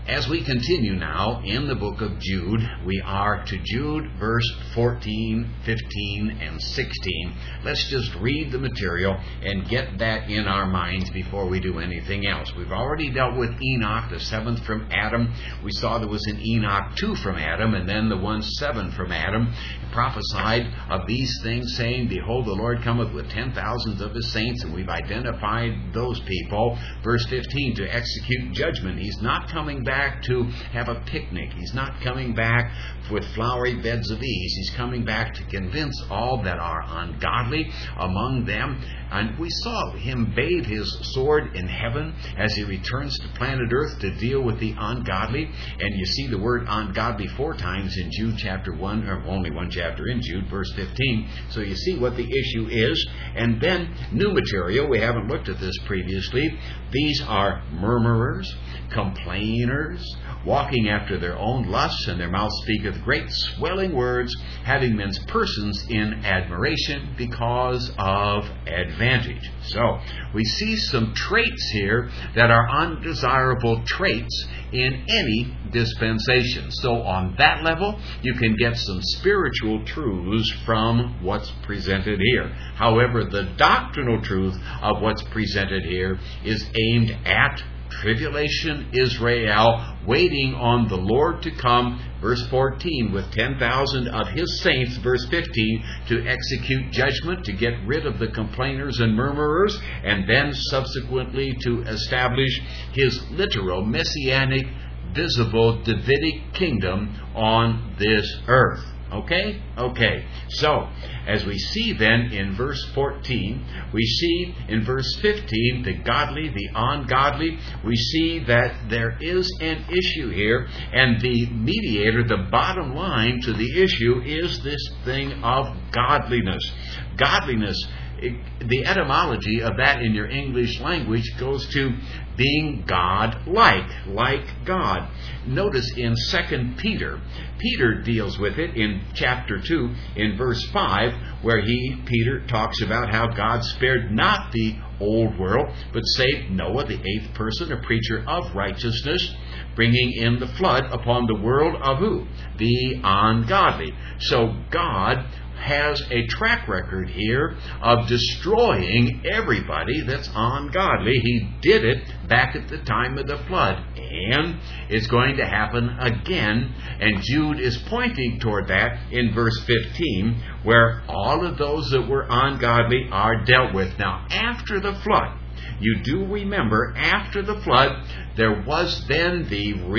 As we continue now in the book of Jude, we are to Jude verse 14, 15, and 16. Let's just read the material and get that in our minds before we do anything else. We've already dealt with Enoch, the seventh from Adam. We saw there was an Enoch 2 from Adam, and then the one 7 from Adam. Prophesied of these things, saying, Behold, the Lord cometh with 10,000s of his saints, and we've identified those people. Verse 15, to execute judgment. He's not coming back to have a picnic. He's not coming back with flowery beds of ease. He's coming back to convince all that are ungodly among them. And we saw him bathe his sword in heaven as he returns to planet Earth to deal with the ungodly. And you see the word ungodly 4 times in Jude chapter 1, or only one chapter in Jude, verse 15. So you see what the issue is. And then new material. We haven't looked at this previously. These are murmurers, complainers, walking after their own lusts, and their mouth speaketh great swelling words, having men's persons in admiration because of advantage. So, we see some traits here that are undesirable traits in any dispensation. So, on that level, you can get some spiritual truths from what's presented here. However, the doctrinal truth of what's presented here is aimed at tribulation Israel, waiting on the Lord to come, verse 14, with 10,000 of his saints, verse 15, to execute judgment, to get rid of the complainers and murmurers, and then subsequently to establish his literal, messianic, visible, Davidic kingdom on this earth. Okay? Okay. So, as we see then in verse 14, we see in verse 15 the godly, the ungodly. We see that there is an issue here, and the mediator, the bottom line to the issue, is this thing of godliness. Godliness, the etymology of that in your English language goes to being God-like, like God. Notice in 2 Peter, Peter deals with it in chapter 2, in verse 5, where Peter talks about how God spared not the old world, but saved Noah, the 8th person, a preacher of righteousness, bringing in the flood upon the world of who? The ungodly. So God has a track record here of destroying everybody that's ungodly. He did it back at the time of the flood, and it's going to happen again, and Jude is pointing toward that in verse 15, where all of those that were ungodly are dealt with. Now, after the flood, you do remember, after the flood, there was then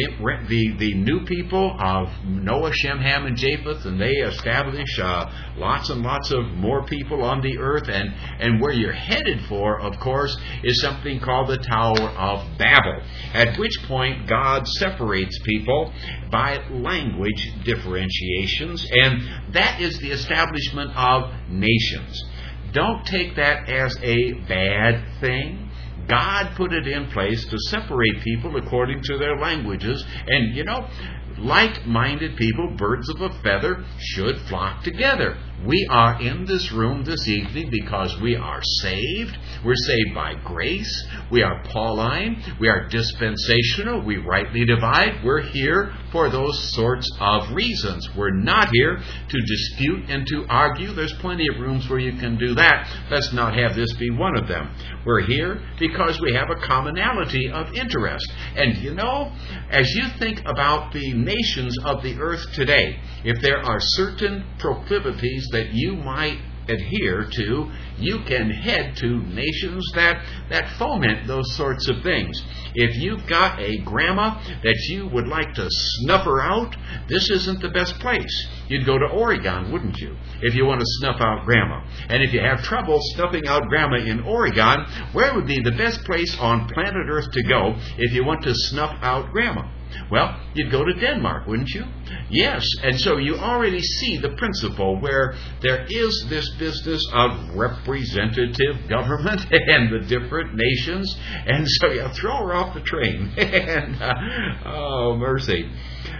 the new people of Noah, Shem, Ham, and Japheth, and they establish lots and lots of more people on the earth. And where you're headed for, of course, is something called the Tower of Babel, at which point God separates people by language differentiations, and that is the establishment of nations. Don't take that as a bad thing. God put it in place to separate people according to their languages. And, like-minded people, birds of a feather, should flock together. We are in this room this evening because we are saved. We're saved by grace. We are Pauline. We are dispensational. We rightly divide. We're here for those sorts of reasons. We're not here to dispute and to argue. There's plenty of rooms where you can do that. Let's not have this be one of them. We're here because we have a commonality of interest. And as you think about the nations of the earth today, if there are certain proclivities that you might adhere to, you can head to nations that foment those sorts of things. If you've got a grandma that you would like to snuff her out, this isn't the best place. You'd go to Oregon, wouldn't you, if you want to snuff out grandma? And if you have trouble snuffing out grandma in Oregon, where would be the best place on planet Earth to go if you want to snuff out grandma? Well, you'd go to Denmark, wouldn't you? Yes, and so you already see the principle where there is this business of representative government and the different nations, and so you throw her off the train. And, oh, mercy.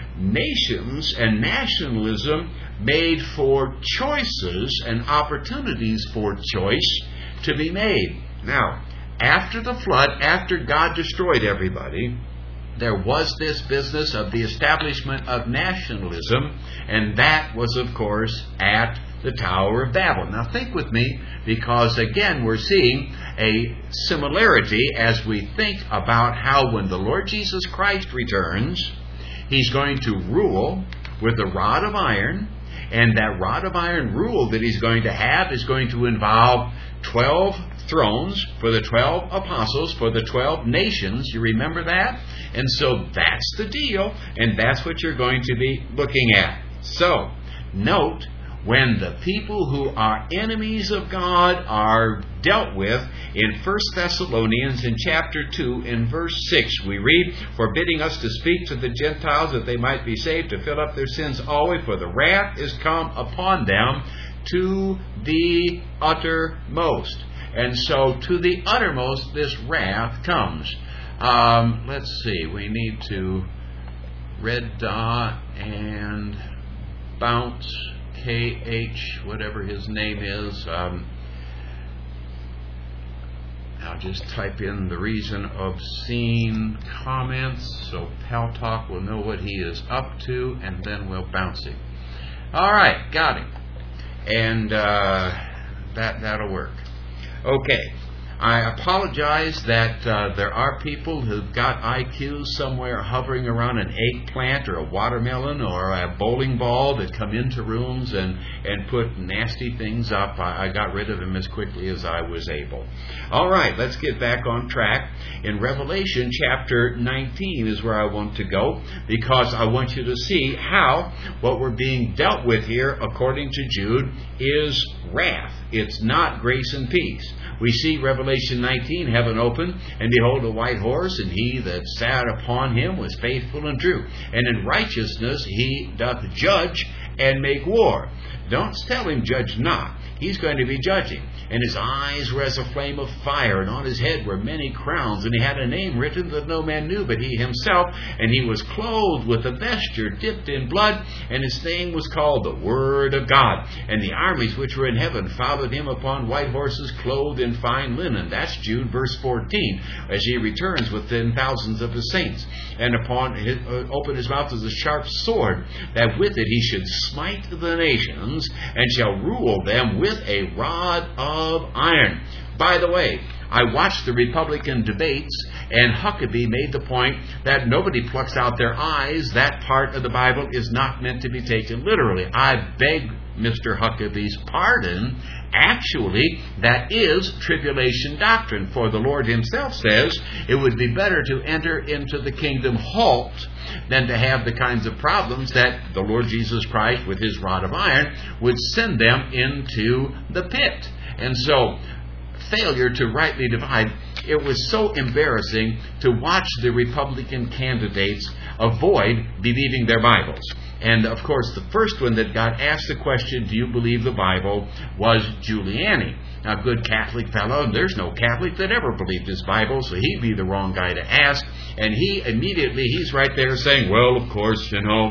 Nations and nationalism made for choices and opportunities for choice to be made. Now, after the flood, after God destroyed everybody, there was this business of the establishment of nationalism, and that was, of course, at the Tower of Babel. Now think with me, because again we're seeing a similarity as we think about how when the Lord Jesus Christ returns, He's going to rule with a rod of iron, and that rod of iron rule that He's going to have is going to involve 12 thrones for the 12 apostles, for the 12 nations. You remember that? And so that's the deal, and that's what you're going to be looking at. So, note, when the people who are enemies of God are dealt with in 1 Thessalonians in chapter 2 in verse 6, we read, forbidding us to speak to the Gentiles that they might be saved, to fill up their sins always, for the wrath is come upon them to the uttermost. And so to the uttermost this wrath comes. Let's see, we need to red dot and bounce KH, whatever his name is. I'll just type in the reason obscene comments so Pal Talk will know what he is up to, and then we'll bounce him. All right, got him. And that'll work. Okay. I apologize that there are people who've got IQs somewhere hovering around an eggplant or a watermelon or a bowling ball that come into rooms and put nasty things up. I got rid of them as quickly as I was able. All right, let's get back on track. In Revelation chapter 19 is where I want to go, because I want you to see how what we're being dealt with here, according to Jude, is wrath. It's not grace and peace. We see Revelation 19, heaven open, and behold a white horse, and he that sat upon him was faithful and true. And in righteousness he doth judge and make war. Don't tell him, judge not. He's going to be judging. And his eyes were as a flame of fire, and on his head were many crowns, and he had a name written that no man knew but he himself, and he was clothed with a vesture dipped in blood, and his name was called the Word of God. And the armies which were in heaven followed him upon white horses, clothed in fine linen. That's Jude, verse 14, as he returns with 10,000s of his saints. And open his mouth as a sharp sword, that with it he should smite the nations, and shall rule them with a rod of iron. By the way, I watched the Republican debates, and Huckabee made the point that nobody plucks out their eyes. That part of the Bible is not meant to be taken literally. I beg Mr. Huckabee's pardon. Actually, that is tribulation doctrine, for the Lord himself says it would be better to enter into the kingdom halt than to have the kinds of problems that the Lord Jesus Christ, with his rod of iron, would send them into the pit. And so, failure to rightly divide, it was so embarrassing to watch the Republican candidates avoid believing their Bibles. And of course, the first one that got asked the question, do you believe the Bible, was Giuliani. Now, good Catholic fellow, and there's no Catholic that ever believed his Bible, so he'd be the wrong guy to ask. And he's right there saying, well, of course,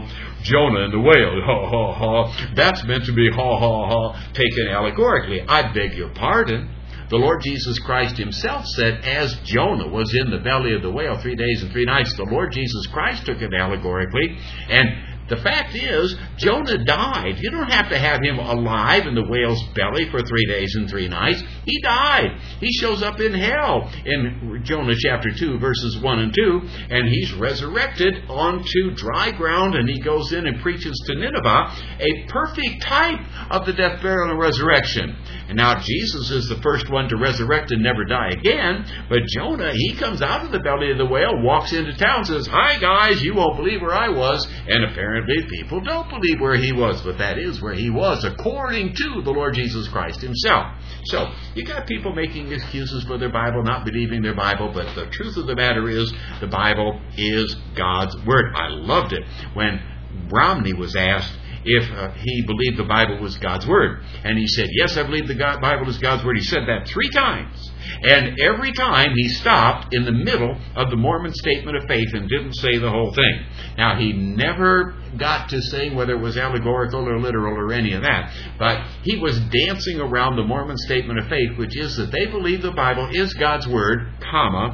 Jonah and the whale, ha, ha, ha, that's meant to be, ha, ha, ha, taken allegorically. I beg your pardon. The Lord Jesus Christ himself said, as Jonah was in the belly of the whale 3 days and 3 nights, the Lord Jesus Christ took it allegorically. And the fact is, Jonah died. You don't have to have him alive in the whale's belly for 3 days and 3 nights. He died. He shows up in hell in Jonah chapter 2, verses 1 and 2, and he's resurrected onto dry ground, and he goes in and preaches to Nineveh, a perfect type of the death, burial, and resurrection. And now Jesus is the first one to resurrect and never die again, but Jonah, he comes out of the belly of the whale, walks into town, says, hi guys, you won't believe where I was, and apparently people don't believe where he was, but that is where he was, according to the Lord Jesus Christ himself. So, you got people making excuses for their Bible, not believing their Bible, but the truth of the matter is, the Bible is God's Word. I loved it when Romney was asked if he believed the Bible was God's Word. And he said, yes, I believe the Bible is God's Word. He said that 3 times. And every time he stopped in the middle of the Mormon statement of faith and didn't say the whole thing. Now, he never got to saying whether it was allegorical or literal or any of that. But he was dancing around the Mormon statement of faith, which is that they believe the Bible is God's Word, comma,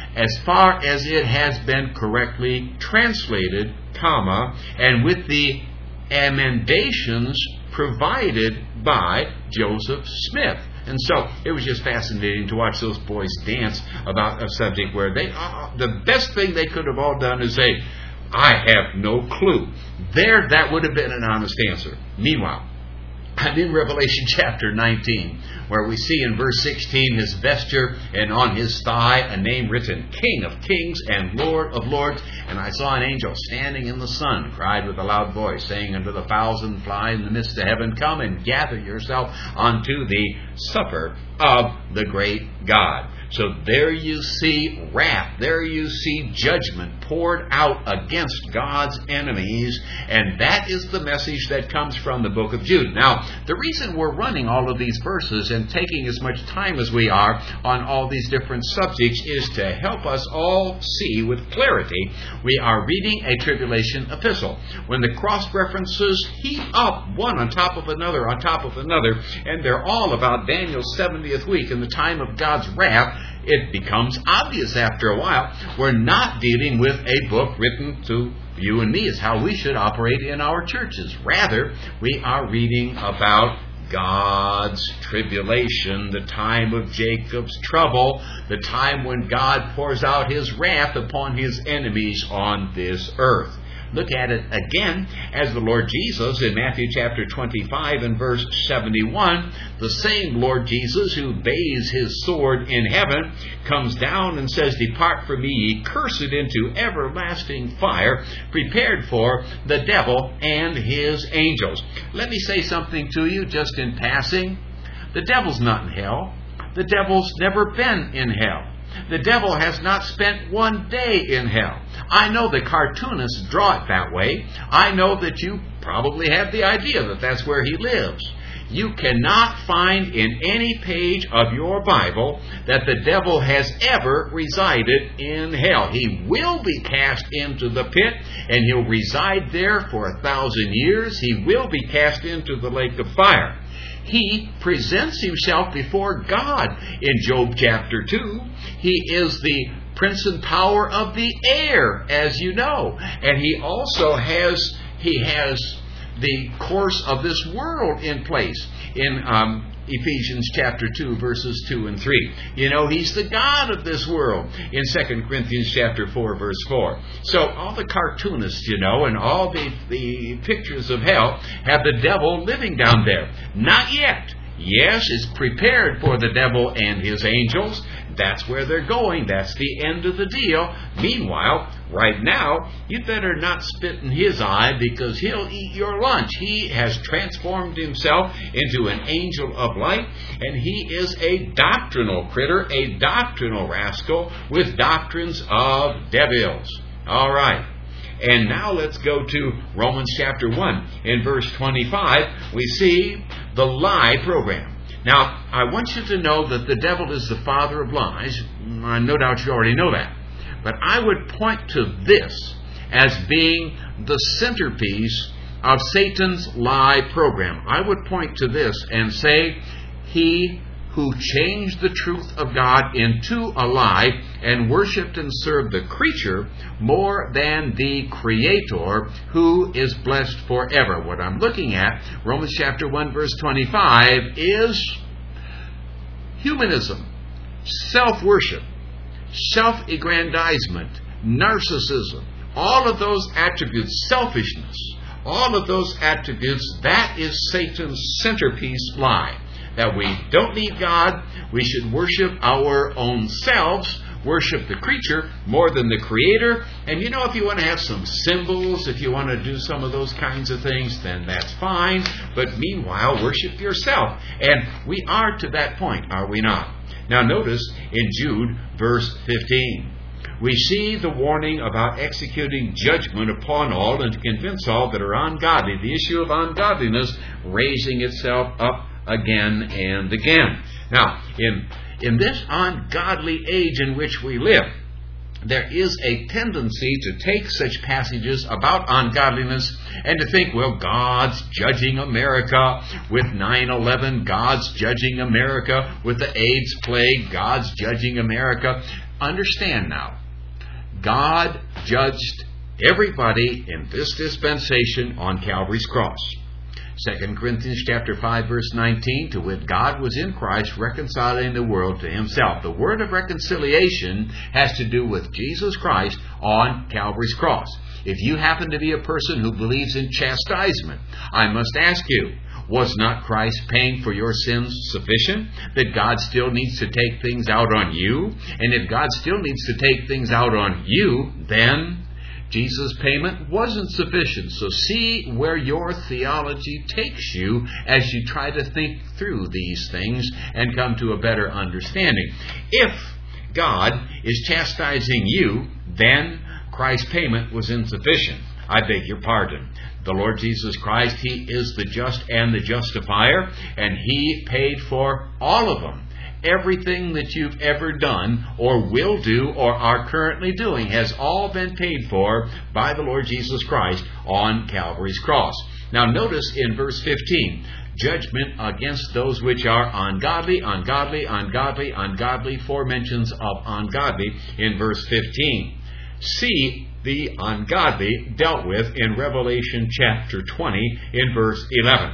as far as it has been correctly translated, comma, and with the emendations provided by Joseph Smith. And so it was just fascinating to watch those boys dance about a subject where the best thing they could have all done is say, I have no clue. That would have been an honest answer. Meanwhile, I'm in Revelation chapter 19, where we see in verse 16 his vesture, and on his thigh a name written, King of Kings and Lord of Lords. And I saw an angel standing in the sun, cried with a loud voice, saying unto the fowls and fly in the midst of heaven, Come and gather yourself unto the supper of the great God. So there you see wrath, there you see judgment poured out against God's enemies, and that is the message that comes from the book of Jude. Now, the reason we're running all of these verses and taking as much time as we are on all these different subjects is to help us all see with clarity we are reading a tribulation epistle. When the cross-references heap up one on top of another, and they're all about Daniel's 70th week and the time of God's wrath, it becomes obvious after a while we're not dealing with a book written to you and me as how we should operate in our churches. Rather, we are reading about God's tribulation, the time of Jacob's trouble, the time when God pours out his wrath upon his enemies on this earth. Look at it again as the Lord Jesus in Matthew chapter 25 and verse 71, the same Lord Jesus who bathes his sword in heaven comes down and says, Depart from me, ye cursed, into everlasting fire, prepared for the devil and his angels. Let me say something to you just in passing. The devil's not in hell. The devil's never been in hell. The devil has not spent one day in hell. I know the cartoonists draw it that way. I know that you probably have the idea that that's where he lives. You cannot find in any page of your Bible that the devil has ever resided in hell. He will be cast into the pit, and he'll reside there for 1,000 years. He will be cast into the lake of fire. He presents himself before God in Job chapter 2. He is the prince and power of the air, as you know. And he also has the course of this world in place in Ephesians chapter 2, verses 2 and 3. You know, he's the God of this world in 2 Corinthians chapter 4, verse 4. So all the cartoonists, you know, and all the pictures of hell have the devil living down there. Not yet. Yes, it's prepared for the devil and his angels. That's where they're going. That's the end of the deal. Meanwhile, right now, you better not spit in his eye because he'll eat your lunch. He has transformed himself into an angel of light, and he is a doctrinal critter, a doctrinal rascal with doctrines of devils. All right. And now let's go to Romans chapter 1. In verse 25, we see the lie program. Now, I want you to know that the devil is the father of lies. No doubt you already know that. But I would point to this as being the centerpiece of Satan's lie program. I would point to this and say, he who changed the truth of God into a lie and worshipped and served the creature more than the Creator, who is blessed forever. What I'm looking at, Romans chapter 1, verse 25, is humanism, self-worship, self-aggrandizement, narcissism, all of those attributes, selfishness, all of those attributes, that is Satan's centerpiece lie. That we don't need God, we should worship our own selves, worship the creature more than the Creator. And you know, if you want to have some symbols, if you want to do some of those kinds of things, then that's fine. But meanwhile, worship yourself. And we are to that point, are we not? Now notice in Jude, verse 15. We see the warning about executing judgment upon all and to convince all that are ungodly. The issue of ungodliness raising itself up again and again. Now, in this ungodly age in which we live, there is a tendency to take such passages about ungodliness and to think, well, God's judging America with 9/11, God's judging America with the AIDS plague, God's judging America. understand now, God judged everybody in this dispensation on Calvary's cross. 2 Corinthians chapter 5, verse 19, to wit, God was in Christ reconciling the world to himself. The word of reconciliation has to do with Jesus Christ on Calvary's cross. If you happen to be a person who believes in chastisement, I must ask you, was not Christ paying for your sins sufficient? That God still needs to take things out on you? And if God still needs to take things out on you, then Jesus' payment wasn't sufficient. So see where your theology takes you as you try to think through these things and come to a better understanding. If God is chastising you, then Christ's payment was insufficient. I beg your pardon. The Lord Jesus Christ, He is the just and the justifier, and He paid for all of them. Everything that you've ever done or will do or are currently doing has all been paid for by the Lord Jesus Christ on Calvary's cross. Now notice in verse 15, judgment against those which are ungodly, ungodly, ungodly, ungodly. 4 mentions of ungodly in verse 15. See the ungodly dealt with in Revelation chapter 20 in verse 11.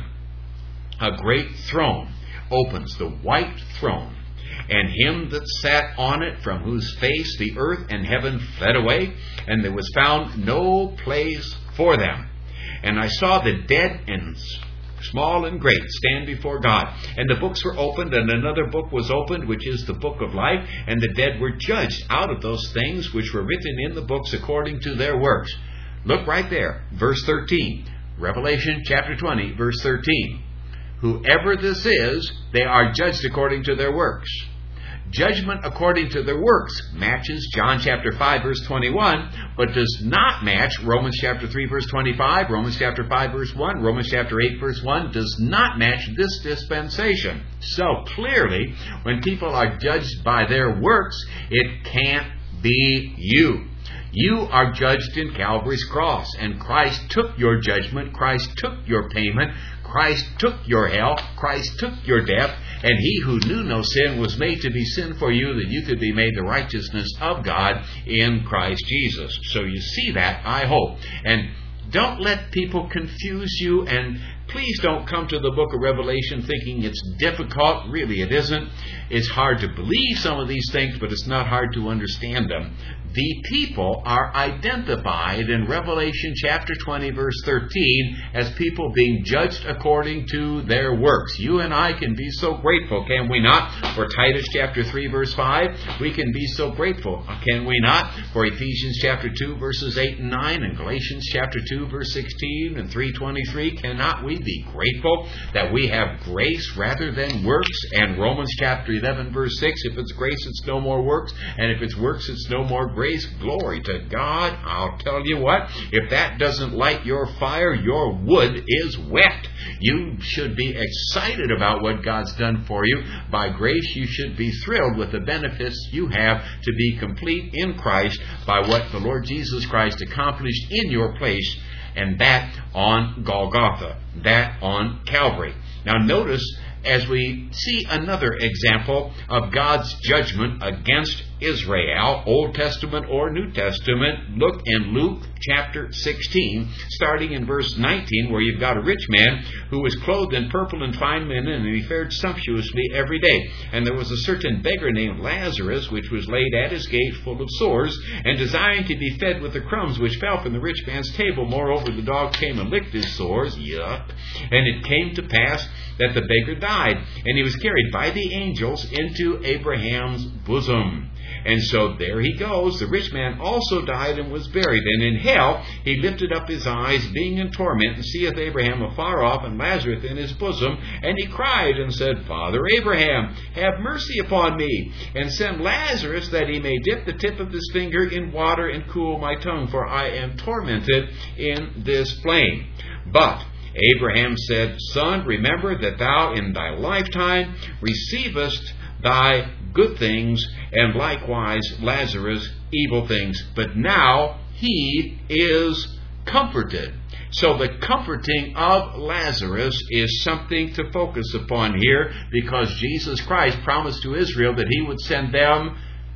A great throne opens, the white throne, and him that sat on it, from whose face the earth and heaven fled away, and there was found no place for them. And I saw the dead and small and great stand before God. And the books were opened, and another book was opened, which is the book of life. And the dead were judged out of those things which were written in the books according to their works. Look right there, verse 13. Revelation chapter 20, verse 13. Whoever this is, they are judged according to their works. Judgment according to their works matches John chapter 5 verse 21, but does not match Romans chapter 3 verse 25, Romans chapter 5 verse 1, Romans chapter 8 verse 1, does not match this dispensation. So clearly, when people are judged by their works, it can't be you. You are judged in Calvary's cross, and Christ took your judgment, Christ took your payment, Christ took your hell, Christ took your death, and He who knew no sin was made to be sin for you, that you could be made the righteousness of God in Christ Jesus. So you see that, I hope. And don't let people confuse you, and please don't come to the book of Revelation thinking it's difficult. Really, it isn't. It's hard to believe some of these things, but it's not hard to understand them. The people are identified in Revelation chapter 20, verse 13, as people being judged according to their works. You and I can be so grateful, can we not? For Titus chapter 3, verse 5, we can be so grateful, can we not? For Ephesians chapter 2, verses 8 and 9, and Galatians chapter 2, verse 16, and 3:23, cannot we be grateful that we have grace rather than works? And Romans chapter 11, verse 6, if it's grace, it's no more works, and if it's works, it's no more grace. Glory to God. I'll tell you what, if that doesn't light your fire, your wood is wet. You should be excited about what God's done for you. By grace, you should be thrilled with the benefits you have to be complete in Christ by what the Lord Jesus Christ accomplished in your place, and that on Golgotha, that on Calvary. Now notice, as we see another example of God's judgment against Israel, Old Testament or New Testament, look in Luke chapter 16, starting in verse 19, where you've got a rich man who was clothed in purple and fine linen, and he fared sumptuously every day. And there was a certain beggar named Lazarus, which was laid at his gate full of sores, and desiring to be fed with the crumbs which fell from the rich man's table. Moreover, the dogs came and licked his sores. Yuck. And it came to pass that the beggar died, and he was carried by the angels into Abraham's bosom. And so there he goes. The rich man also died and was buried. And in hell he lifted up his eyes, being in torment, and seeth Abraham afar off, and Lazarus in his bosom. And he cried and said, Father Abraham, have mercy upon me, and send Lazarus, that he may dip the tip of his finger in water and cool my tongue, for I am tormented in this flame. But Abraham said, Son, remember that thou in thy lifetime receivest thy good things, and likewise Lazarus evil things. But now he is comforted. So the comforting of Lazarus is something to focus upon here, because Jesus Christ promised to Israel that He would send them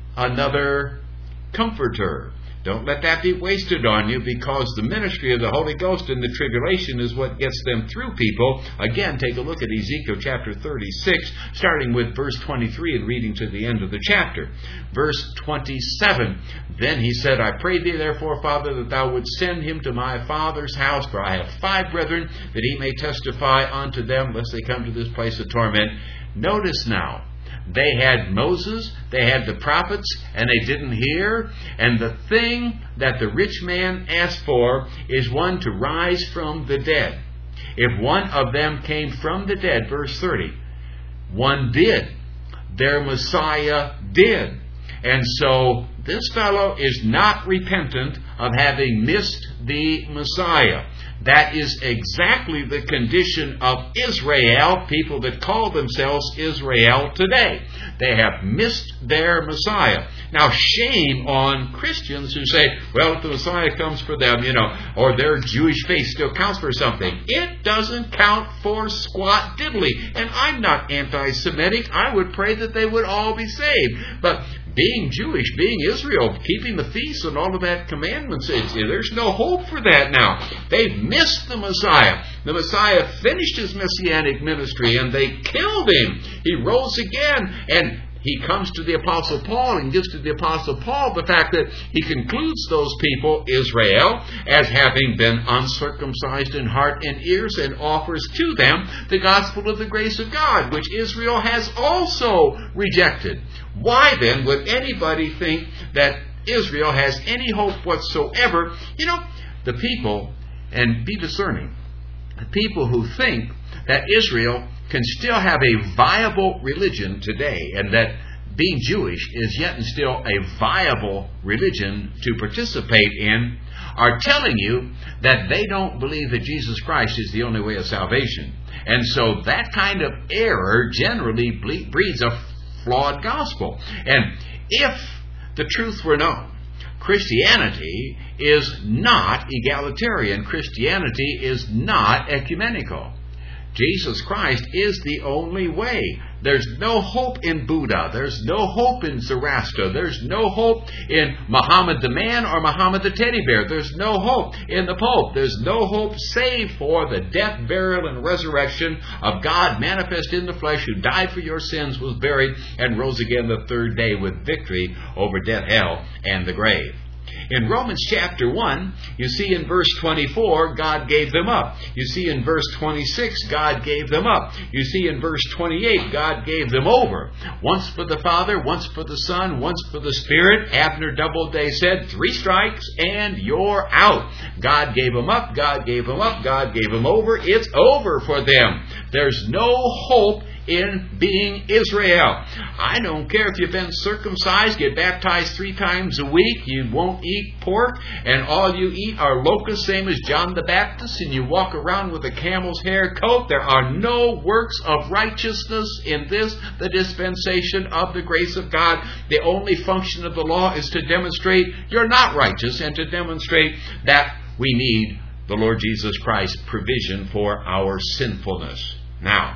another Comforter. Don't let that be wasted on you, because the ministry of the Holy Ghost in the tribulation is what gets them through people. Again, take a look at Ezekiel chapter 36, starting with verse 23 and reading to the end of the chapter. Verse 27, Then he said, I pray thee therefore, Father, that thou wouldst send him to my father's house, for I have 5 brethren, that he may testify unto them, lest they come to this place of torment. Notice now, they had Moses, they had the prophets, and they didn't hear. And the thing that the rich man asked for is one to rise from the dead. If one of them came from the dead, verse 30, one did. Their Messiah did. And so this fellow is not repentant of having missed the Messiah. That is exactly the condition of Israel, people that call themselves Israel today. They have missed their Messiah. Now, shame on Christians who say, well, if the Messiah comes for them, or their Jewish faith still counts for something. It doesn't count for squat diddly. And I'm not anti-Semitic. I would pray that they would all be saved. But being Jewish, being Israel, keeping the feasts and all of that commandments, there's no hope for that now. They've missed the Messiah. The Messiah finished his messianic ministry and they killed him. He rose again, and he comes to the Apostle Paul and gives to the Apostle Paul the fact that he concludes those people, Israel, as having been uncircumcised in heart and ears, and offers to them the gospel of the grace of God, which Israel has also rejected. Why then would anybody think that Israel has any hope whatsoever? The people, and be discerning, the people who think that Israel can still have a viable religion today, and that being Jewish is yet and still a viable religion to participate in, are telling you that they don't believe that Jesus Christ is the only way of salvation. And so that kind of error generally breeds a flawed gospel. And if the truth were known, Christianity is not egalitarian. Christianity is not ecumenical. Jesus Christ is the only way. There's no hope in Buddha. There's no hope in Zoroaster. There's no hope in Muhammad the man or Muhammad the teddy bear. There's no hope in the Pope. There's no hope save for the death, burial, and resurrection of God manifest in the flesh, who died for your sins, was buried, and rose again the third day with victory over death, hell, and the grave. In Romans chapter 1, you see in verse 24, God gave them up. You see in verse 26, God gave them up. You see in verse 28, God gave them over. Once for the Father, once for the Son, once for the Spirit. Abner Doubleday said, 3 strikes and you're out. God gave them up, God gave them up, God gave them over. It's over for them. There's no hope in being Israel. I don't care if you've been circumcised, get baptized 3 times a week, you won't eat pork, and all you eat are locusts, same as John the Baptist, and you walk around with a camel's hair coat. There are no works of righteousness in this, the dispensation of the grace of God. The only function of the law is to demonstrate you're not righteous, and to demonstrate that we need the Lord Jesus Christ's provision for our sinfulness. Now,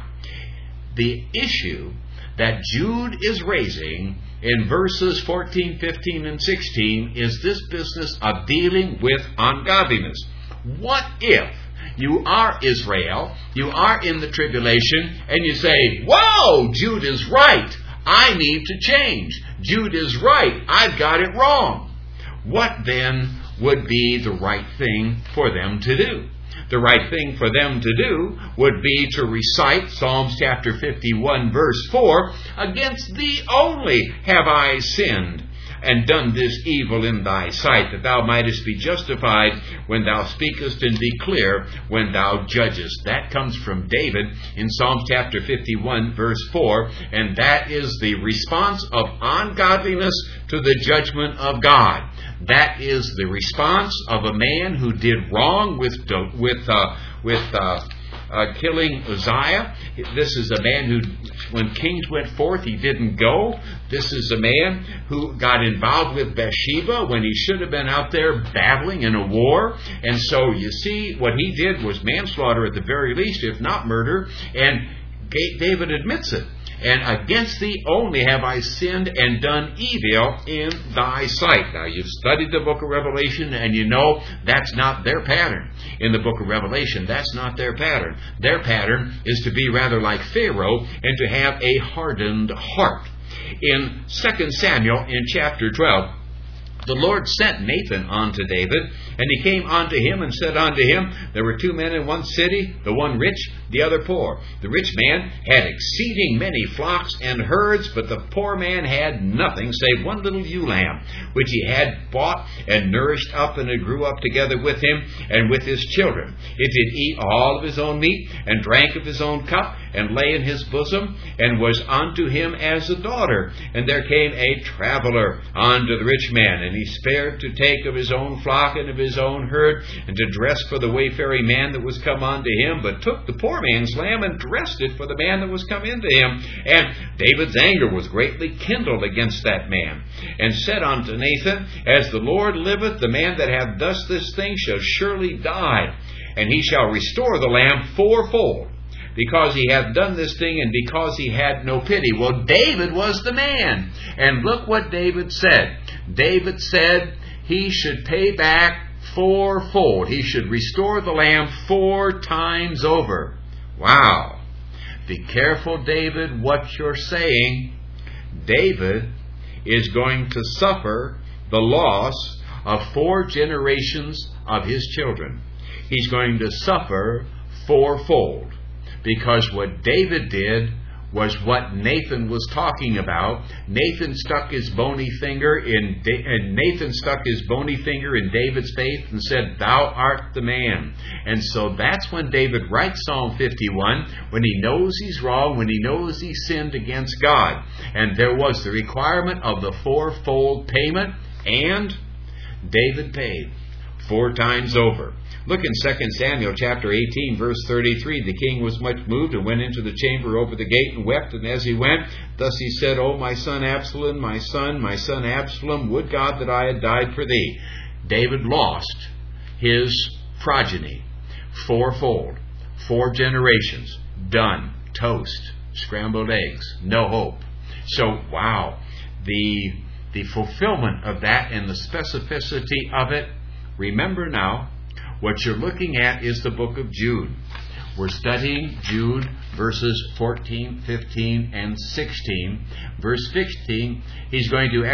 the issue that Jude is raising in verses 14, 15, and 16 is this business of dealing with ungodliness. What if you are Israel, you are in the tribulation, and you say, whoa, Jude is right, I need to change. Jude is right, I've got it wrong. What then would be the right thing for them to do? The right thing for them to do would be to recite Psalms chapter 51 verse 4, against thee only have I sinned, and done this evil in thy sight, that thou mightest be justified when thou speakest, and be clear when thou judgest. That comes from David in Psalms chapter 51 verse 4, and that is the response of ungodliness to the judgment of God. That is the response of a man who did wrong with killing Uzziah. This is a man who, when kings went forth, he didn't go. This is a man who got involved with Bathsheba when he should have been out there battling in a war. And so you see, what he did was manslaughter at the very least, if not murder. And David admits it. and against thee only have I sinned and done evil in thy sight. Now, you've studied the book of Revelation, and you know that's not their pattern. In the book of Revelation, that's not their pattern. Their pattern is to be rather like Pharaoh and to have a hardened heart. In 2 Samuel, in chapter 12, the Lord sent Nathan unto David, and he came unto him and said unto him, there were 2 men in one city, the one rich, the other poor. The rich man had exceeding many flocks and herds, but the poor man had nothing save one little ewe lamb, which he had bought and nourished up, and it grew up together with him and with his children. It did eat all of his own meat, and drank of his own cup, and lay in his bosom, and was unto him as a daughter. And there came a traveler unto the rich man, and he spared to take of his own flock and of his own herd, and to dress for the wayfaring man that was come unto him, but took the poor man's lamb, and dressed it for the man that was come into him. And David's anger was greatly kindled against that man, and said unto Nathan, as the Lord liveth, the man that hath thus this thing shall surely die, and he shall restore the lamb fourfold, because he hath done this thing, and because he had no pity. Well, David was the man. And look what David said. David said he should pay back fourfold. He should restore the lamb 4 times over. Wow. Be careful, David, what you're saying. David is going to suffer the loss of 4 generations of his children. He's going to suffer fourfold. Because what David did was what Nathan was talking about. Nathan stuck his bony finger in David's face and said, "Thou art the man." And so that's when David writes Psalm 51, when he knows he's wrong, when he knows he sinned against God. And there was the requirement of the fourfold payment, and David paid 4 times over. Look in 2 Samuel chapter 18, verse 33. The king was much moved and went into the chamber over the gate and wept. And as he went, thus he said, O my son Absalom, my son Absalom, would God that I had died for thee. David lost his progeny fourfold. 4 generations. Done. Toast. Scrambled eggs. No hope. So, wow. The fulfillment of that and the specificity of it. Remember now, what you're looking at is the book of Jude. We're studying Jude verses 14, 15, and 16. Verse 15, he's going to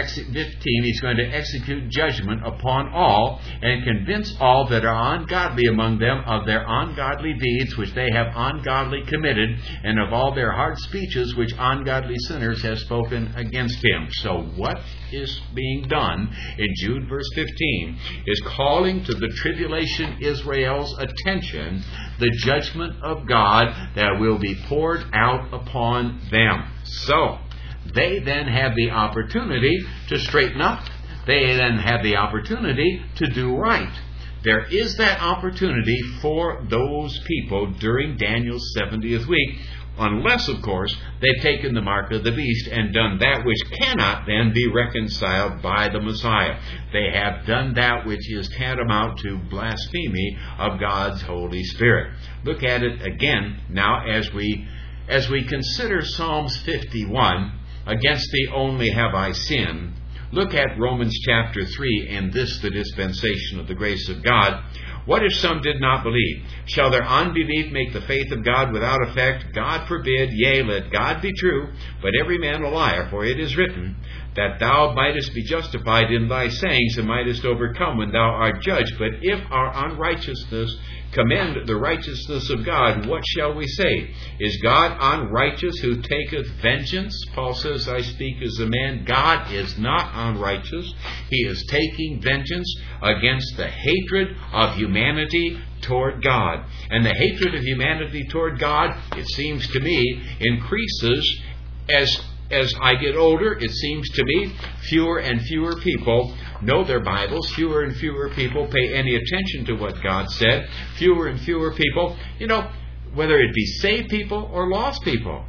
execute judgment upon all and convince all that are ungodly among them of their ungodly deeds which they have ungodly committed, and of all their hard speeches which ungodly sinners have spoken against him. So what is being done in Jude verse 15 is calling to the tribulation Israel's attention the judgment of God that will be poured out upon them. So they then have the opportunity to straighten up. They then have the opportunity to do right. There is that opportunity for those people during Daniel's 70th week, unless, of course, they've taken the mark of the beast and done that which cannot then be reconciled by the Messiah. They have done that which is tantamount to blasphemy of God's Holy Spirit. Look at it again now as we consider Psalms 51, against thee only have I sinned. Look at Romans chapter 3, and this the dispensation of the grace of God. What if some did not believe? Shall their unbelief make the faith of God without effect? God forbid. Yea, let God be true, but every man a liar. For it is written, that thou mightest be justified in thy sayings, and mightest overcome when thou art judged. But if our unrighteousness commend the righteousness of God, what shall we say? Is God unrighteous who taketh vengeance? Paul says, I speak as a man. God is not unrighteous. He is taking vengeance against the hatred of humanity toward God. And the hatred of humanity toward God, it seems to me, increases as I get older. It seems to me fewer and fewer people know their Bibles. Fewer and fewer people pay any attention to what God said. Fewer and fewer people, whether it be saved people or lost people.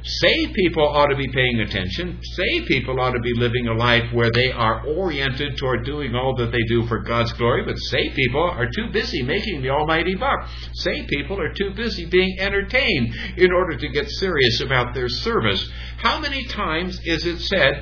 Saved people ought to be paying attention. Saved people ought to be living a life where they are oriented toward doing all that they do for God's glory. But saved people are too busy making the almighty buck. Saved people are too busy being entertained in order to get serious about their service. How many times is it said,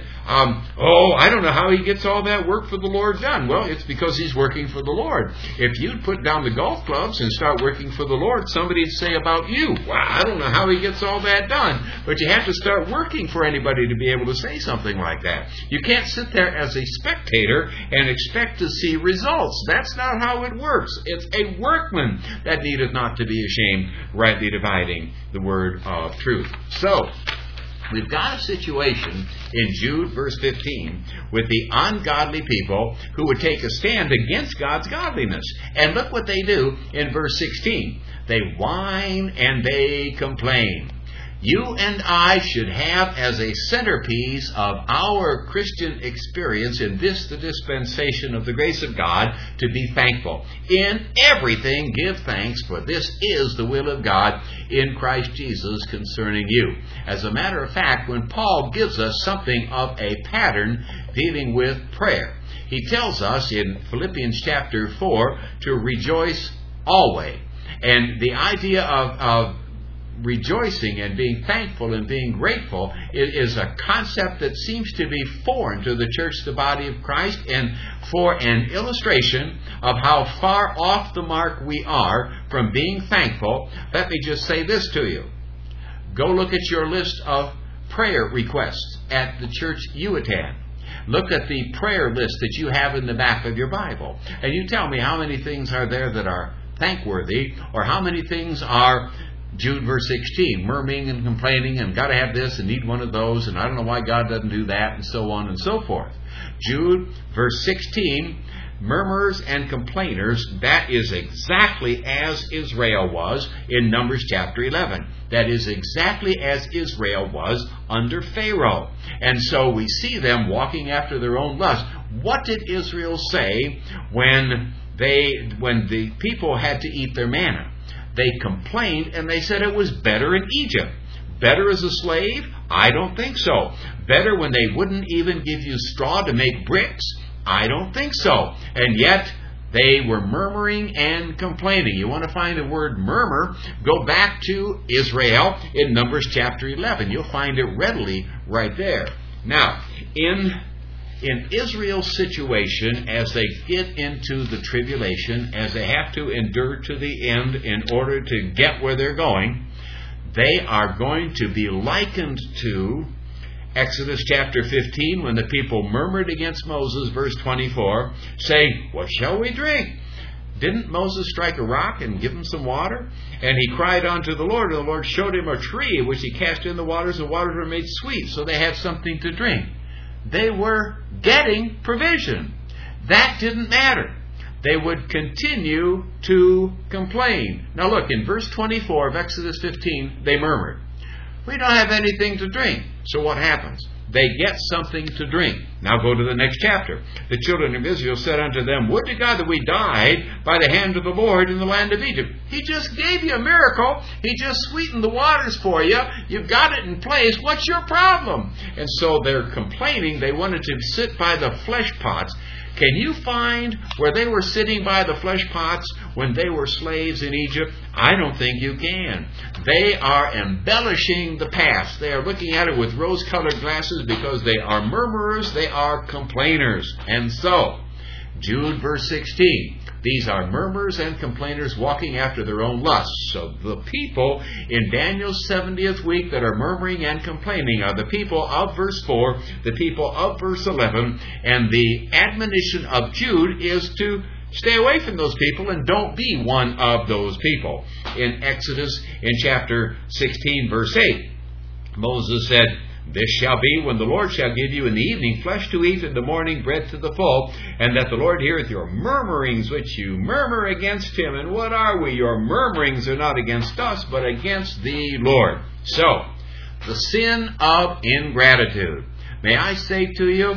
I don't know how he gets all that work for the Lord done? Well, it's because he's working for the Lord. If you'd put down the golf clubs and start working for the Lord, somebody'd say about you, well, I don't know how he gets all that done. But you have to start working for anybody to be able to say something like that. You can't sit there as a spectator and expect to see results. That's not how it works. It's a workman that needeth not to be ashamed, rightly dividing the word of truth. So, we've got a situation in Jude verse 15 with the ungodly people who would take a stand against God's godliness. And look what they do in verse 16. They whine and they complain. You and I should have as a centerpiece of our Christian experience in this, the dispensation of the grace of God, to be thankful. In everything give thanks, for this is the will of God in Christ Jesus concerning you. As a matter of fact, when Paul gives us something of a pattern dealing with prayer, he tells us in Philippians chapter 4 to rejoice always. And the idea of rejoicing and being thankful and being grateful is a concept that seems to be foreign to the church, the body of Christ. And for an illustration of how far off the mark we are from being thankful, let me just say this to you. Go look at your list of prayer requests at the church you attend. Look at the prayer list that you have in the back of your Bible. And you tell me how many things are there that are thankworthy, or how many things are Jude verse 16, murmuring and complaining and got to have this and need one of those and I don't know why God doesn't do that and so on and so forth. Jude verse 16, murmurers and complainers, that is exactly as Israel was in Numbers chapter 11. That is exactly as Israel was under Pharaoh. And so we see them walking after their own lust. What did Israel say when the people had to eat their manna? They complained and they said it was better in Egypt. Better as a slave? I don't think so. Better when they wouldn't even give you straw to make bricks? I don't think so. And yet they were murmuring and complaining. You want to find the word murmur? Go back to Israel in Numbers chapter 11. You'll find it readily right there. Now, in Israel's situation, as they get into the tribulation, as they have to endure to the end in order to get where they're going, they are going to be likened to Exodus chapter 15, when the people murmured against Moses, verse 24, saying, "What shall we drink?" Didn't Moses strike a rock and give him some water? And he cried unto the Lord, and the Lord showed him a tree which he cast in the waters, and the waters were made sweet, so they had something to drink. They were getting provision. That didn't matter. They would continue to complain. Now look, in verse 24 of Exodus 15, they murmured. We don't have anything to drink. So what happens? They get something to drink. Now go to the next chapter. The children of Israel said unto them, Would to God that we died by the hand of the Lord in the land of Egypt. He just gave you a miracle. He just sweetened the waters for you. You've got it in place. What's your problem? And so they're complaining. They wanted to sit by the flesh pots. Can you find where they were sitting by the flesh pots when they were slaves in Egypt? I don't think you can. They are embellishing the past. They are looking at it with rose-colored glasses because they are murmurers, they are complainers. And so, Jude verse 16, these are murmurers and complainers walking after their own lusts. So the people in Daniel's 70th week that are murmuring and complaining are the people of verse 4, the people of verse 11, and the admonition of Jude is to stay away from those people and don't be one of those people. In Exodus, in chapter 16, verse 8, Moses said, This shall be when the Lord shall give you in the evening flesh to eat, in the morning bread to the full, and that the Lord heareth your murmurings which you murmur against him. And what are we? Your murmurings are not against us, but against the Lord. So, the sin of ingratitude. May I say to you,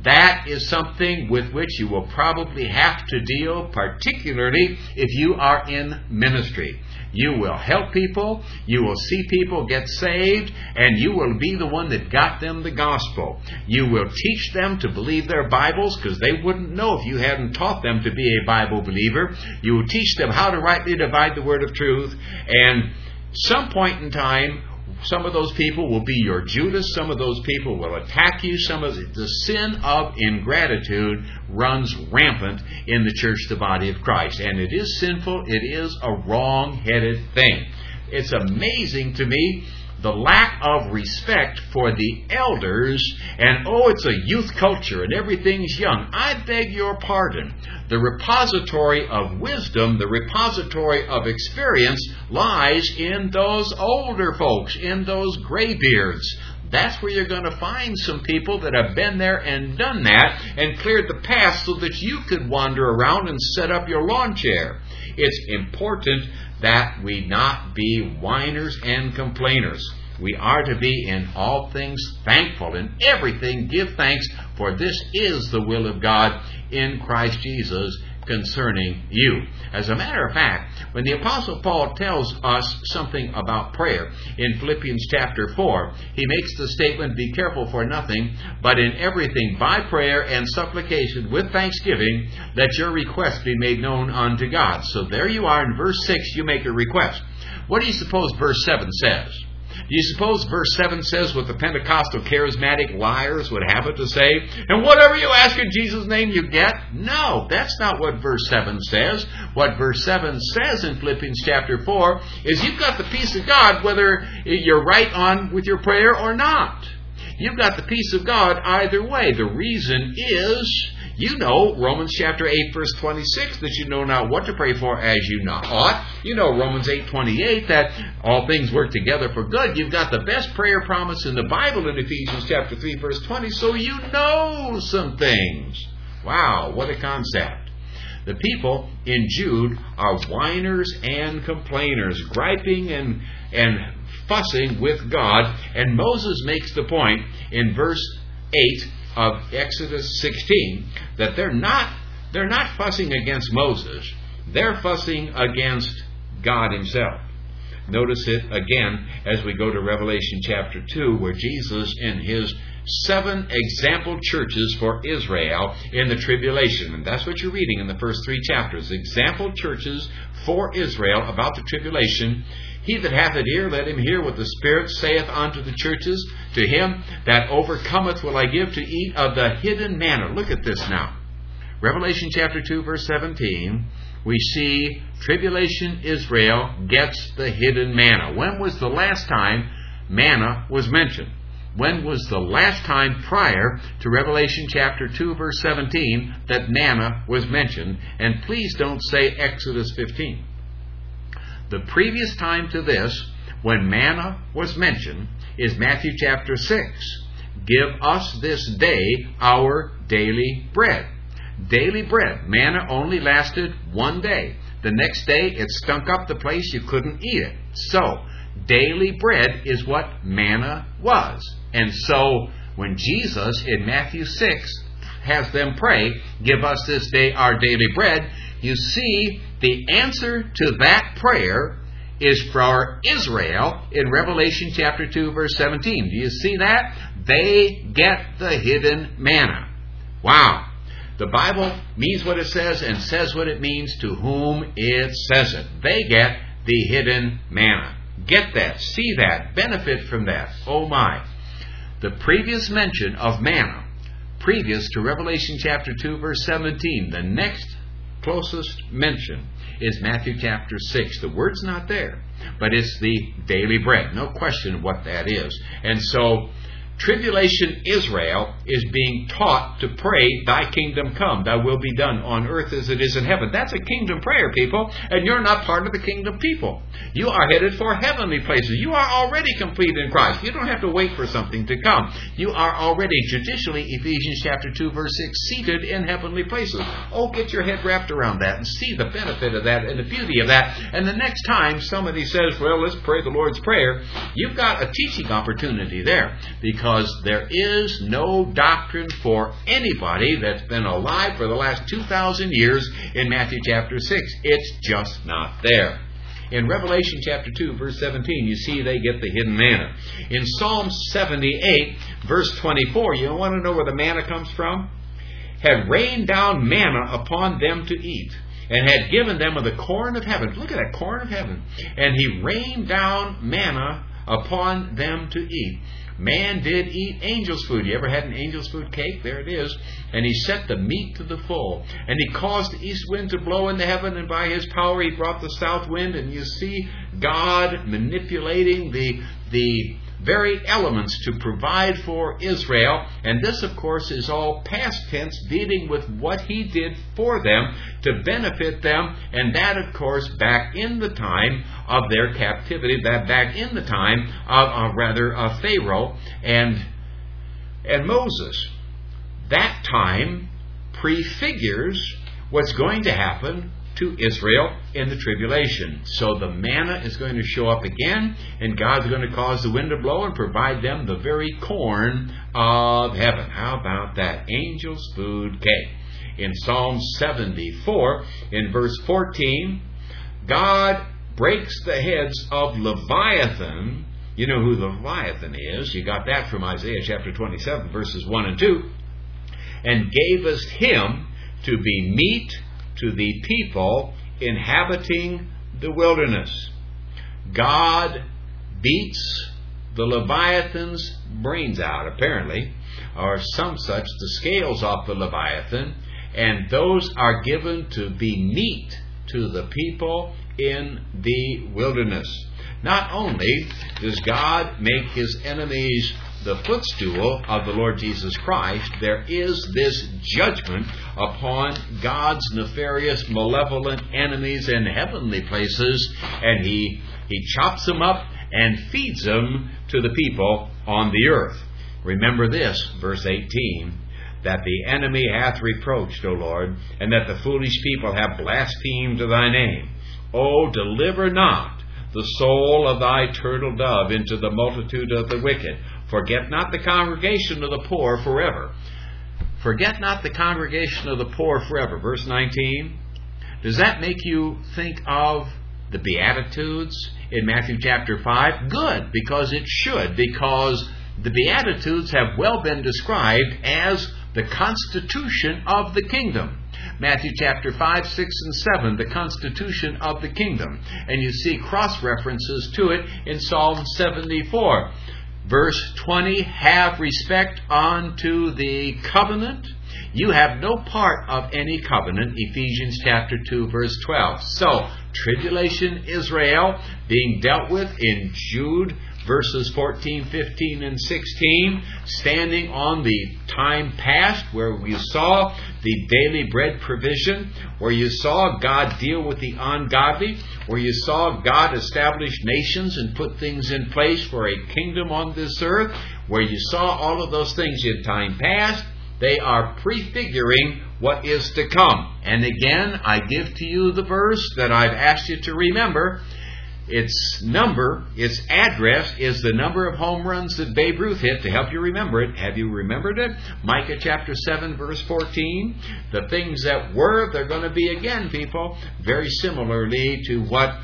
That is something with which you will probably have to deal, particularly if you are in ministry. You will help people, you will see people get saved, and you will be the one that got them the gospel. You will teach them to believe their Bibles, because they wouldn't know if you hadn't taught them to be a Bible believer. You will teach them how to rightly divide the word of truth, and some point in time, some of those people will be your Judas. Some of those people will attack you. The sin of ingratitude runs rampant in the church, the body of Christ. And it is sinful. It is a wrong-headed thing. It's amazing to me, the lack of respect for the elders, and it's a youth culture and everything's young. I beg your pardon. The repository of wisdom, the repository of experience lies in those older folks, in those graybeards. That's where you're going to find some people that have been there and done that and cleared the path so that you could wander around and set up your lawn chair. It's important that we not be whiners and complainers. We are to be in all things thankful. In everything give thanks, for this is the will of God in Christ Jesus concerning you. As a matter of fact, when the Apostle Paul tells us something about prayer in Philippians chapter 4, he makes the statement, be careful for nothing, but in everything by prayer and supplication with thanksgiving, let your requests be made known unto God. So there you are in verse 6, you make a request. What do you suppose verse 7 says? Do you suppose verse 7 says what the Pentecostal charismatic liars would have it to say? And whatever you ask in Jesus' name you get? No, that's not what verse 7 says. What verse 7 says in Philippians chapter 4 is you've got the peace of God whether you're right on with your prayer or not. You've got the peace of God either way. The reason is, you know Romans chapter 8 verse 26 that you know not what to pray for as you not ought. You know Romans 8:28 that all things work together for good. You've got the best prayer promise in the Bible in Ephesians chapter 3 verse 20, so you know some things. Wow, what a concept. The people in Jude are whiners and complainers, griping and fussing with God. And Moses makes the point in verse 8 of Exodus 16 that they're not fussing against Moses. They're fussing against God himself. Notice it again as we go to Revelation chapter 2, where Jesus in his 7 example churches for Israel in the tribulation. And that's what you're reading in the first 3 chapters. Example churches for Israel about the tribulation. He that hath an ear, let him hear what the Spirit saith unto the churches. To him that overcometh will I give to eat of the hidden manna. Look at this now. Revelation chapter 2 verse 17. We see tribulation Israel gets the hidden manna. When was the last time manna was mentioned? When was the last time prior to Revelation chapter 2 verse 17 that manna was mentioned? And please don't say Exodus 15. The previous time to this, when manna was mentioned, is Matthew chapter 6. Give us this day our daily bread. Daily bread. Manna only lasted one day. The next day it stunk up the place, you couldn't eat it. So, daily bread is what manna was. And so, when Jesus in Matthew 6 has them pray, give us this day our daily bread, you see the answer to that prayer is for Israel in Revelation chapter 2 verse 17. Do you see that? They get the hidden manna. Wow. The Bible means what it says and says what it means to whom it says it. They get the hidden manna. Get that. See that. Benefit from that. Oh my. The previous mention of manna, previous to Revelation chapter 2 verse 17, the next closest mention is Matthew chapter 6. The word's not there, but it's the daily bread. No question what that is. And so, tribulation Israel is being taught to pray, thy kingdom come, thy will be done on earth as it is in heaven. That's a kingdom prayer, people, and you're not part of the kingdom people. You are headed for heavenly places. You are already complete in Christ. You don't have to wait for something to come. You are already judicially, Ephesians chapter 2 verse 6, seated in heavenly places. Oh, get your head wrapped around that and see the benefit of that and the beauty of that. And the next time somebody says, well, let's pray the Lord's Prayer, you've got a teaching opportunity there, because because there is no doctrine for anybody that's been alive for the last 2,000 years in Matthew chapter 6. It's just not there. In Revelation chapter 2, verse 17, you see they get the hidden manna. In Psalm 78, verse 24, you want to know where the manna comes from? Had rained down manna upon them to eat, and had given them of the corn of heaven. Look at that, corn of heaven. And he rained down manna upon them to eat. Man did eat angel's food. You ever had an angel's food cake? There it is. And he set the meat to the full. And he caused the east wind to blow in the heaven, and by his power he brought the south wind. And you see God manipulating the very elements to provide for Israel. And this, of course, is all past tense, dealing with what he did for them to benefit them. And that, of course, back in the time of their captivity, that back in the time of Pharaoh and Moses. That time prefigures what's going to happen to Israel in the tribulation. So the manna is going to show up again, and God's going to cause the wind to blow and provide them the very corn of heaven. How about that? Angel's food cake. In Psalm 74, in verse 14, God breaks the heads of Leviathan. You know who the Leviathan is. You got that from Isaiah chapter 27, verses 1 and 2. And gave us him to be meat to the people inhabiting the wilderness. God beats the Leviathan's brains out, apparently, or some such, the scales off the Leviathan, and those are given to be meat to the people in the wilderness. Not only does God make his enemies the footstool of the Lord Jesus Christ, there is this judgment upon God's nefarious, malevolent enemies in heavenly places, and he chops them up and feeds them to the people on the earth. Remember this, verse 18, that the enemy hath reproached, O Lord, and that the foolish people have blasphemed thy name. O deliver not the soul of thy turtle dove into the multitude of the wicked. Forget not the congregation of the poor forever. Forget not the congregation of the poor forever. Verse 19. Does that make you think of the Beatitudes in Matthew chapter 5? Good, because it should, because the Beatitudes have well been described as the constitution of the kingdom. Matthew chapter 5, 6, and 7, the constitution of the kingdom. And you see cross-references to it in Psalm 74. Verse 20, have respect unto the covenant. You have no part of any covenant, Ephesians chapter 2, verse 12. So, tribulation Israel being dealt with in Jude, verses 14, 15, and 16, standing on the time past where you saw the daily bread provision, where you saw God deal with the ungodly, where you saw God establish nations and put things in place for a kingdom on this earth, where you saw all of those things in time past. They are prefiguring what is to come. And again, I give to you the verse that I've asked you to remember. Its number, its address, is the number of home runs that Babe Ruth hit to help you remember it. Have you remembered it? Micah chapter 7, verse 14. The things that were, they're going to be again, people. Very similarly to what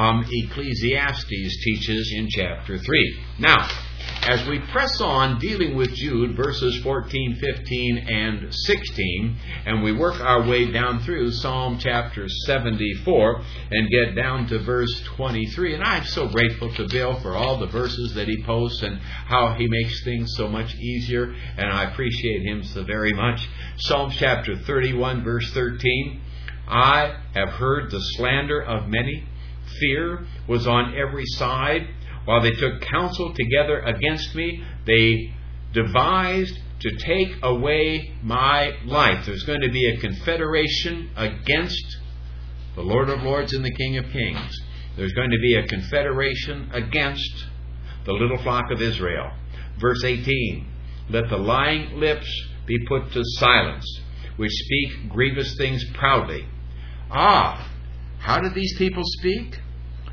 Ecclesiastes teaches in chapter 3. Now, as we press on dealing with Jude, verses 14, 15, and 16, and we work our way down through Psalm chapter 74 and get down to verse 23, and I'm so grateful to Bill for all the verses that he posts and how he makes things so much easier, and I appreciate him so very much. Psalm chapter 31, verse 13, I have heard the slander of many. Fear was on every side. While they took counsel together against me, they devised to take away my life. There's going to be a confederation against the Lord of Lords and the King of Kings. There's going to be a confederation against the little flock of Israel. Verse 18, let the lying lips be put to silence, which speak grievous things proudly. Ah, how did these people speak?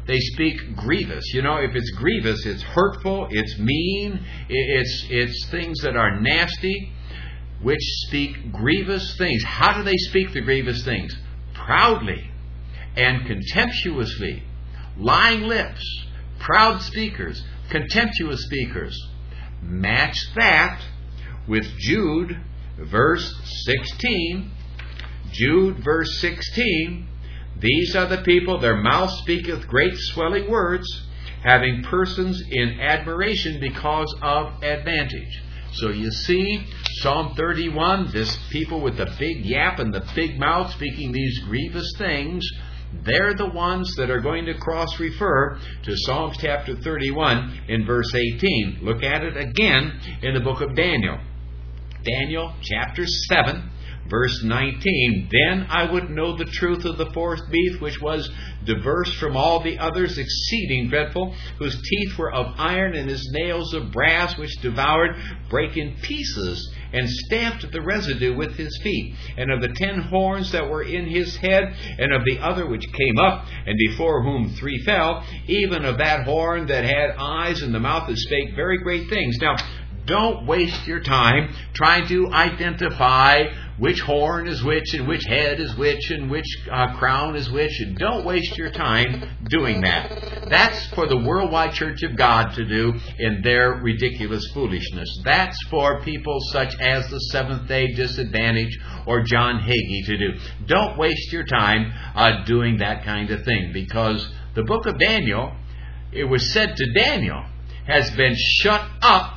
they speak grievous. You know, if it's grievous, it's hurtful, it's mean, it's things that are nasty, which speak grievous things. How do they speak the grievous things? Proudly and contemptuously. Lying lips, proud speakers, contemptuous speakers. Match that with Jude, verse 16. Jude, verse 16. These are the people, their mouth speaketh great swelling words, having persons in admiration because of advantage. So you see, Psalm 31, this people with the big yap and the big mouth speaking these grievous things, they're the ones that are going to cross-refer to Psalms chapter 31 in verse 18. Look at it again in the book of Daniel. Daniel chapter 7, verse 19. Then I would know the truth of the fourth beast, which was diverse from all the others, exceeding dreadful, whose teeth were of iron, and his nails of brass, which devoured, brake in pieces, and stamped the residue with his feet. And of the 10 horns that were in his head, and of the other which came up, and before whom 3 fell, even of that horn that had eyes, and the mouth that spake very great things. Now, don't waste your time trying to identify which horn is which, and which head is which, and which crown is which. And don't waste your time doing that. That's for the worldwide church of God to do in their ridiculous foolishness. That's for people such as the Seventh-day Disadvantage or John Hagee to do. Don't waste your time doing that kind of thing, because the book of Daniel, it was said to Daniel, has been shut up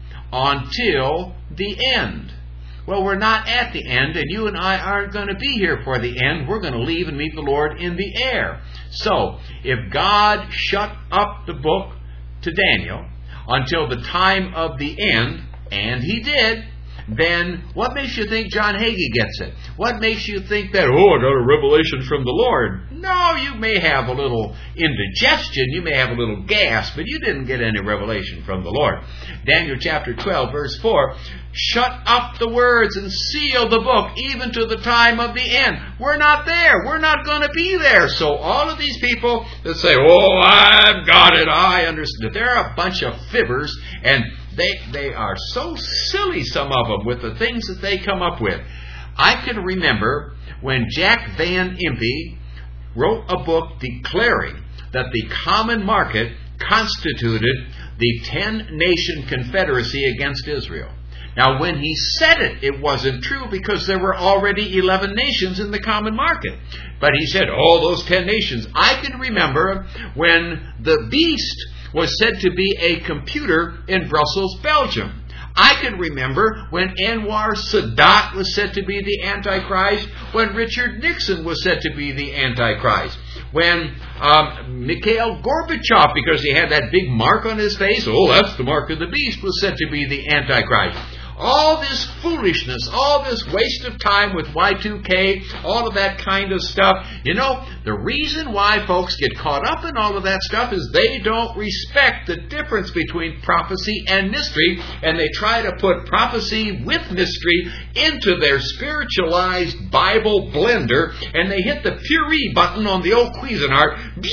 until the end. Well, we're not at the end, and you and I aren't going to be here for the end. We're going to leave and meet the Lord in the air. So, if God shut up the book to Daniel until the time of the end, and He did, then what makes you think John Hagee gets it? What makes you think that, I got a revelation from the Lord? No, you may have a little indigestion, you may have a little gas, but you didn't get any revelation from the Lord. Daniel chapter 12, verse 4, shut up the words and seal the book, even to the time of the end. We're not there. We're not going to be there. So all of these people that say, I've got it, I understand, they're a bunch of fibbers, and they are so silly, some of them, with the things that they come up with. I can remember when Jack Van Impe wrote a book declaring that the common market constituted the 10-nation confederacy against Israel. Now, when he said it, it wasn't true, because there were already 11 nations in the common market. But he said, those 10 nations. I can remember when the beast was said to be a computer in Brussels, Belgium. I can remember when Anwar Sadat was said to be the Antichrist, when Richard Nixon was said to be the Antichrist, when Mikhail Gorbachev, because he had that big mark on his face, that's the mark of the beast, was said to be the Antichrist. All this foolishness, all this waste of time with Y2K, all of that kind of stuff. You know, the reason why folks get caught up in all of that stuff is they don't respect the difference between prophecy and mystery, and they try to put prophecy with mystery into their spiritualized Bible blender, and they hit the puree button on the old Cuisinart,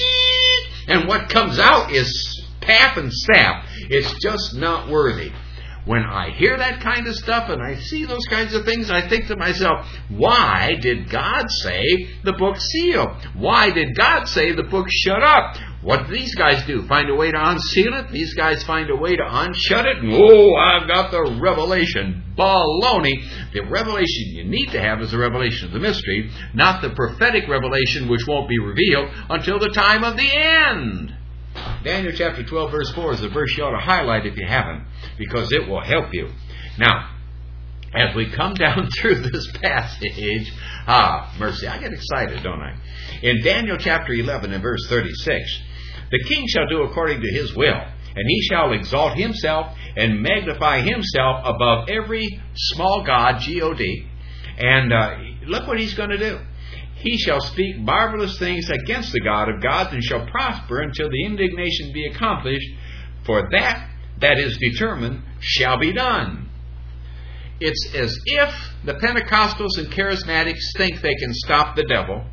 and what comes out is pap and sap. It's just not worthy. When I hear that kind of stuff and I see those kinds of things, I think to myself, why did God say the book sealed? Why did God say the book shut up? What do these guys do? Find a way to unseal it? These guys find a way to unshut it? I've got the revelation. Baloney. The revelation you need to have is the revelation of the mystery, not the prophetic revelation which won't be revealed until the time of the end. Daniel chapter 12, verse 4 is a verse you ought to highlight if you haven't, because it will help you. Now, as we come down through this passage, mercy, I get excited, don't I? In Daniel chapter 11 and verse 36, the king shall do according to his will, and he shall exalt himself and magnify himself above every small god, G-O-D, and look what he's going to do. He shall speak marvelous things against the God of gods, and shall prosper until the indignation be accomplished, for that is determined shall be done. It's as if the Pentecostals and Charismatics think they can stop the devil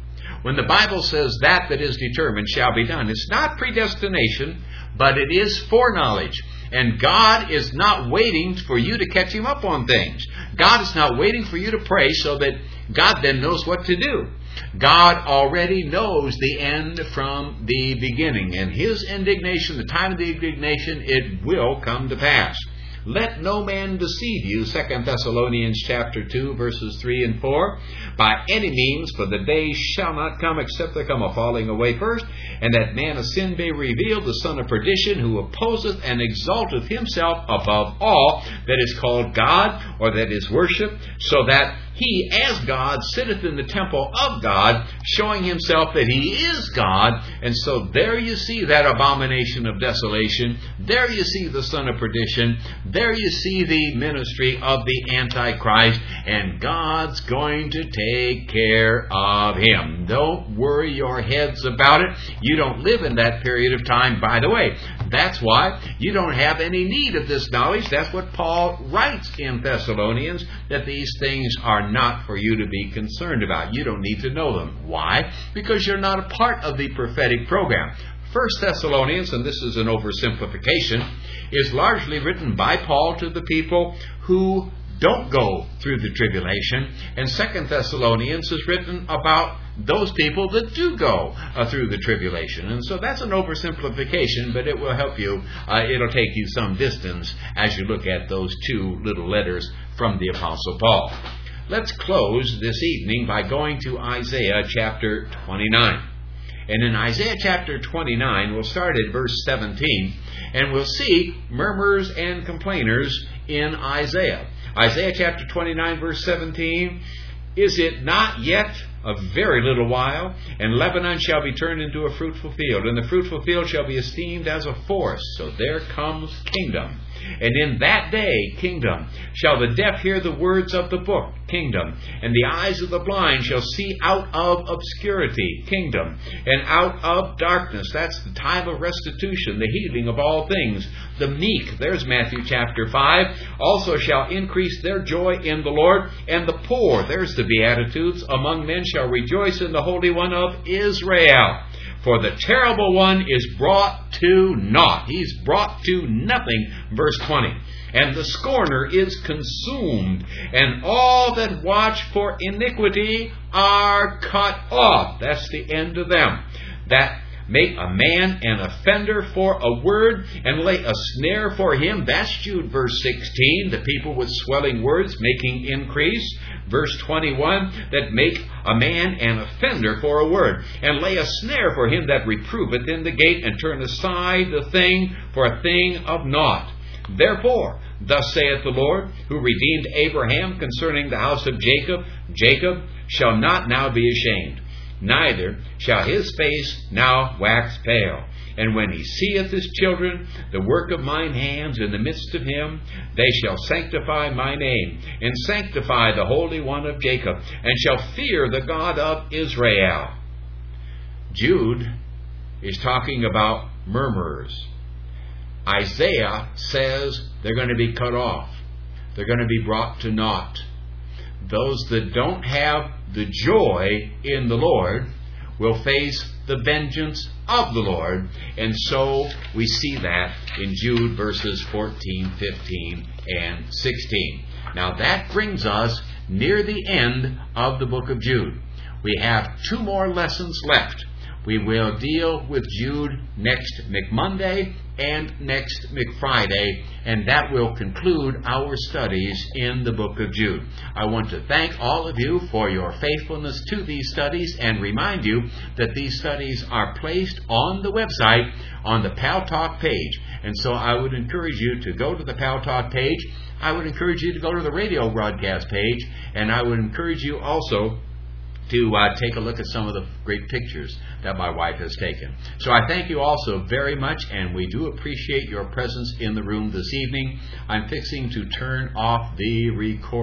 When the Bible says that is determined shall be done, it's not predestination, but it is foreknowledge. And God is not waiting for you to catch Him up on things. God is not waiting for you to pray so that God then knows what to do. God already knows the end from the beginning. And His indignation, the time of the indignation, it will come to pass. Let no man deceive you, 2 Thessalonians chapter 2, verses 3 and 4, by any means, for the day shall not come except there come a falling away first, and that man of sin be revealed, the son of perdition, who opposeth and exalteth himself above all that is called God, or that is worshipped, so that he, as God, sitteth in the temple of God, showing himself that he is God. And so there you see that abomination of desolation. There you see the son of perdition. There you see the ministry of the Antichrist. And God's going to take care of him. Don't worry your heads about it. You don't live in that period of time, by the way. That's why you don't have any need of this knowledge. That's what Paul writes in Thessalonians, that these things are not for you to be concerned about. You don't need to know them. Why? Because you're not a part of the prophetic program. 1 Thessalonians, and this is an oversimplification, is largely written by Paul to the people who don't go through the tribulation, and 2 Thessalonians is written about those people that do go through the tribulation. And so that's an oversimplification, but it will help you. It'll take you some distance as you look at those two little letters from the Apostle Paul. Let's close this evening by going to Isaiah chapter 29. And in Isaiah chapter 29, we'll start at verse 17, and we'll see murmurers and complainers in Isaiah. Isaiah chapter 29, verse 17, is it not yet a very little while, and Lebanon shall be turned into a fruitful field, and the fruitful field shall be esteemed as a forest. So there comes kingdom. And in that day, kingdom, shall the deaf hear the words of the book, kingdom. And the eyes of the blind shall see out of obscurity, kingdom. And out of darkness, that's the time of restitution, the healing of all things. The meek, there's Matthew chapter 5, also shall increase their joy in the Lord. And the poor, there's the Beatitudes, among men shall rejoice in the Holy One of Israel. For the terrible one is brought to naught. He's brought to nothing. Verse 20. And the scorner is consumed, and all that watch for iniquity are cut off. That's the end of them. That make a man an offender for a word, and lay a snare for him. That's Jude verse 16. The people with swelling words making increase. Verse 21, that make a man an offender for a word, and lay a snare for him that reproveth in the gate, and turn aside the thing for a thing of naught. Therefore, thus saith the Lord, who redeemed Abraham concerning the house of Jacob, Jacob shall not now be ashamed, neither shall his face now wax pale. And when he seeth his children, the work of mine hands in the midst of him, they shall sanctify my name, and sanctify the Holy One of Jacob, and shall fear the God of Israel. Jude is talking about murmurers. Isaiah says they're going to be cut off. They're going to be brought to naught. Those that don't have the joy in the Lord will face the vengeance of the Lord. And so we see that in Jude verses 14, 15, and 16. Now that brings us near the end of the book of Jude. We have 2 more lessons left. We will deal with Jude next McMonday and next McFriday, and that will conclude our studies in the book of Jude. I want to thank all of you for your faithfulness to these studies, and remind you that these studies are placed on the website on the Pal Talk page. And so I would encourage you to go to the Pal Talk page. I would encourage you to go to the radio broadcast page, and I would encourage you also to take a look at some of the great pictures that my wife has taken. So I thank you also very much, and we do appreciate your presence in the room this evening. I'm fixing to turn off the recorder.